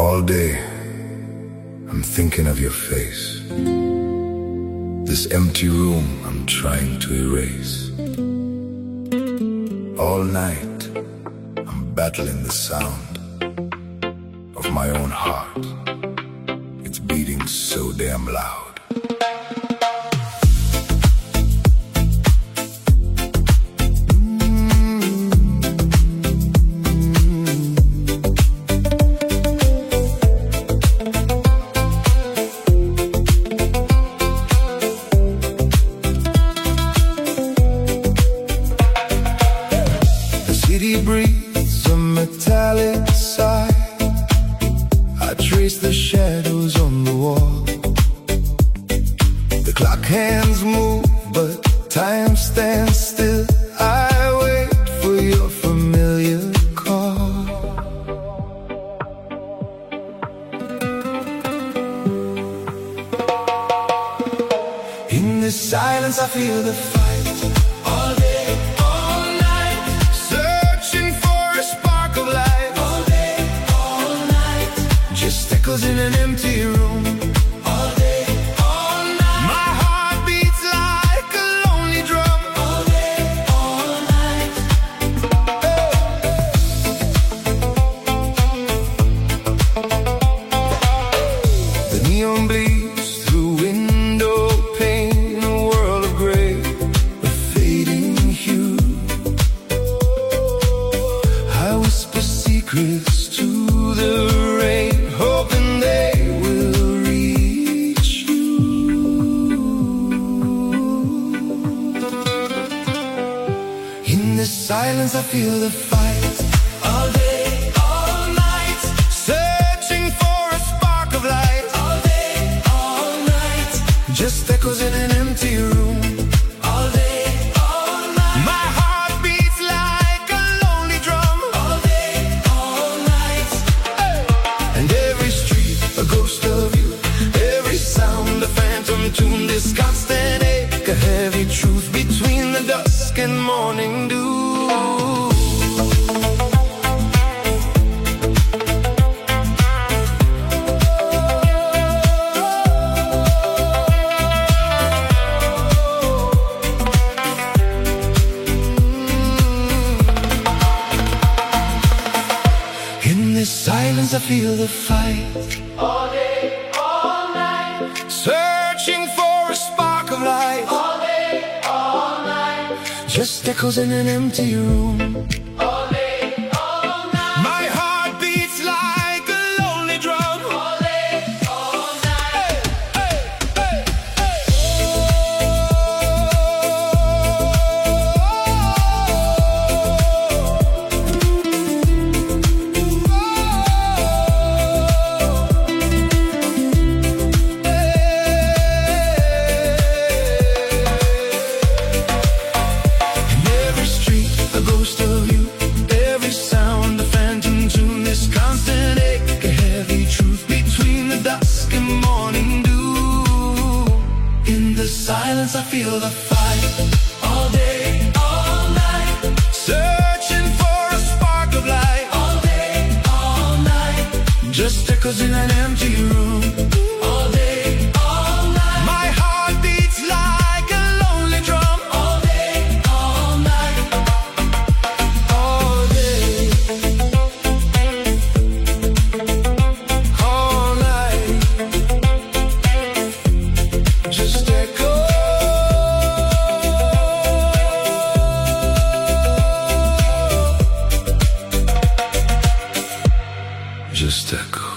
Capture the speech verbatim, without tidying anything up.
All day, I'm thinking of your face. This empty room I'm trying to erase. All night, I'm battling the sound of my own heart. It's beating so damn loud. Breathes a metallic sigh. I trace the shadows on the wall. The clock hands move, but time stands still. I wait for your familiar call. In this silence I feel the fight. All day, all night, searching for a spark of light. All day, all night, just echoes in an empty room. All day, all night, my heart beats like a lonely drum. All day, all night, hey. The neon bleeds through window pane, a world of gray, a fading hue. I whisper secrets to the rain, hoping they will reach you. In this silence I feel the fight. All day, all night, searching for a spark of light. All day, all night, just echoes in an empty room. All day, all night, my heart beats like a lonely drum. All day, all night, hey. And every street a ghost of you, every sound a phantom tune. This constant ache, a heavy truth between the dusk and morning dew. In this silence I feel the fight. All day, all night, searching for a spark of light. All day, all night, just echoes in an empty room. All day, all night, my heart beats like a lonely drum. All day, all night, hey, hey, in every street a ghost of you, every sound a phantom tune. This constant ache, a heavy truth between the dusk and morning dew. In the silence I feel the fight. All day, all night, searching for a spark of light. All day, all night, just echoes in an empty room. All day, all night, my heart beats like a lonely drum. All day, all night, all day, all night, just echo. Just echo.